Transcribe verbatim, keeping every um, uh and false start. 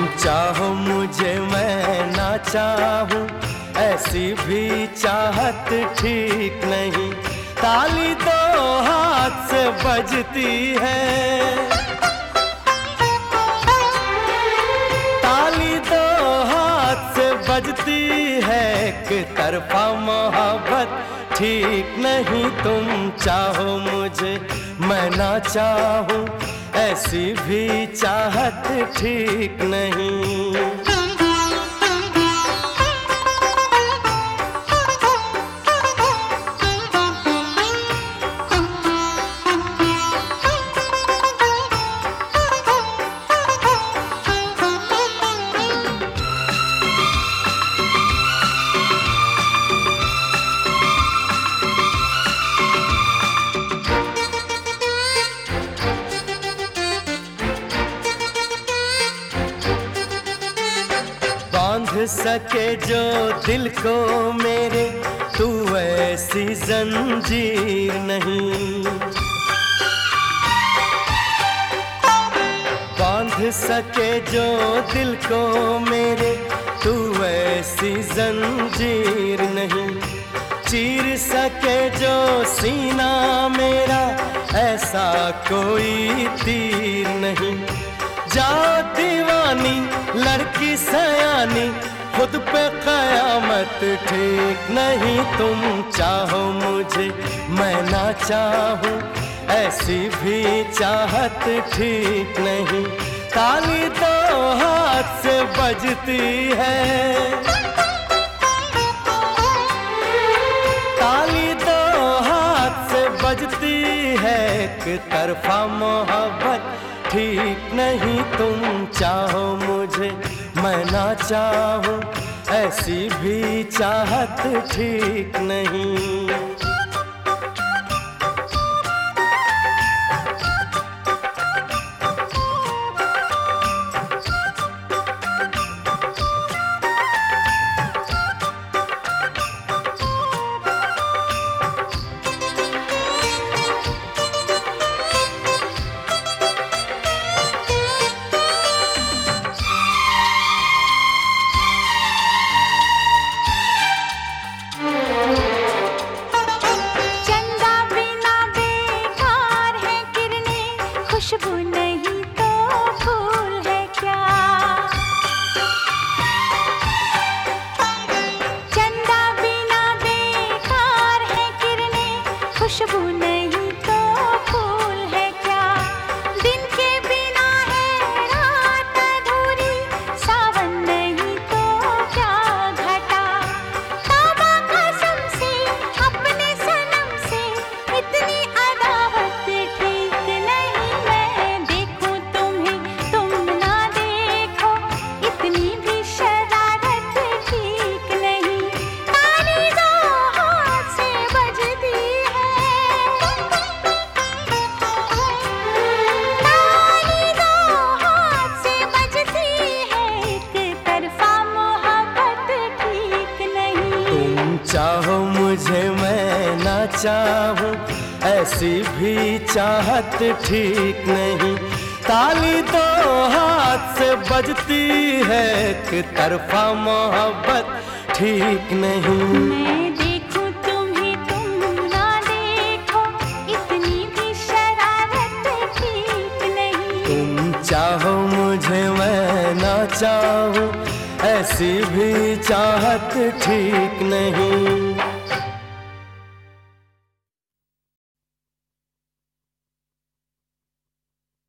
चाहो मुझे मैं ना चाहूं, ऐसी भी चाहत ठीक नहीं। ताली दो हाथ से बजती है, ताली दो हाथ से बजती है। एक तरफा मोहब्बत ठीक नहीं। तुम चाहो मुझे मैं ना चाहूं, ऐसी भी चाहत ठीक नहीं। बांध सके जो दिल को मेरे, तू ऐसी जंजीर नहीं। बांध सके जो दिल को मेरे, तू ऐसी जंजीर नहीं। चीर सके जो सीना मेरा, ऐसा कोई तीर नहीं। जाओ दीवानी लड़की सयानी, खुद पे कयामत ठीक नहीं। तुम चाहो मुझे मैं ना चाहूं, ऐसी भी चाहत ठीक नहीं। ताली दो हाथ से बजती है, ताली दो हाथ से बजती है। एक तरफा मोहब्बत ठीक नहीं। तुम चाहो मुझे मैं ना चाहूं, ऐसी भी चाहत ठीक नहीं। खुशबू नहीं तो फूल है क्या? चंदा बिना बेकार है किरणें, खुशबू नहीं तो फूल है क्या? दिन के बिना है रात अधूरी, सावन नहीं तो क्या घटा? तौबा कसम से अपने सनम से, इतनी अदावत ठीक नहीं। चाहो मुझे मैं ना चाहूं, ऐसी भी चाहत ठीक नहीं। ताली दो हाथ से बजती है, एक तरफा मोहब्बत ठीक नहीं। मैं देखूं तुम्हें तुम ना देखो, इतनी भी शरारत ठीक नहीं। तुम चाहो मुझे मैं ना चाहूं, ऐसी भी चाहत ठीक नहीं।